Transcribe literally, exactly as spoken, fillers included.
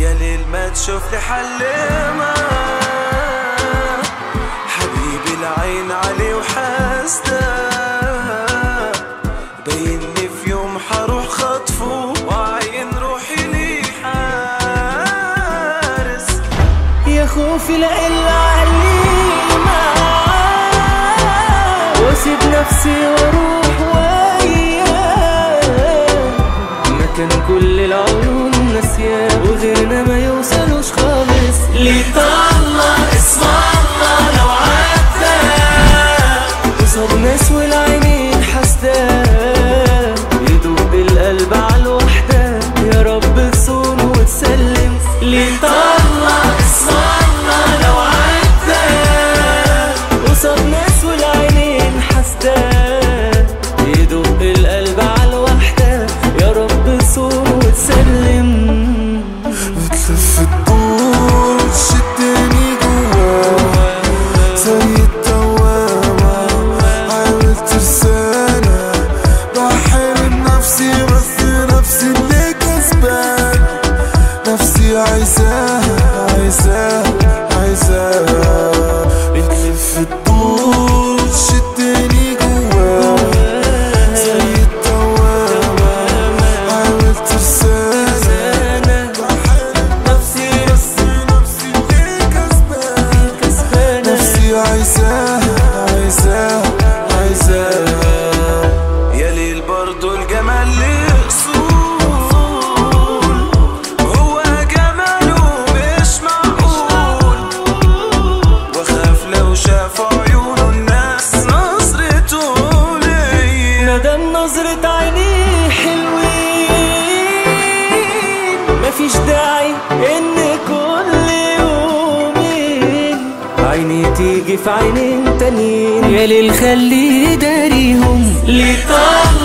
يا ليل ما تشوف لي حلمة، حبيبي العين عليه وحاسده، بيني في يوم حروح خطفه وعين روحي لي حارس. يا خوفي لإلا عليمة واسيب نفسي واروح وياه، مكان كل العيون ناسياه وغيرنا ما يوصلوش خالص. ليه طلع اسم الله لو عدى قصاد ناس والعينين حاسداه، يدوب القلب عالوحدة يا رب تصون وتسلم. ليه طلع اسم الله لو عدى قصاد ناس والعينين حاسداه، يدوب القلب عالوحدة يا رب تصون وتسلم. بتلف الدور وتشدني جوا زي الدوامة، حاولت ترسانا بحارب نفسي بس نفسي اللي كسبان، نفسي عايزاها عايزاها عايزاها. بتلف الدور وتشدني جوا زي الدوامة، حاولت ترسانا بحارب نفسي بس نفسي اللي كسبان، نفسي عايزاها عايزاها عايزاها. يا ليل برضو الجمال ليه اصول، هو جماله مش معقول، واخاف لو شافوا عيونه الناس نظرته ليا. مادام نظرة عينيه حلوين مفيش داعي ان كل يومين عيني تيجي في عينين تانيين. يا ليل خليه داريهم. ليه طلع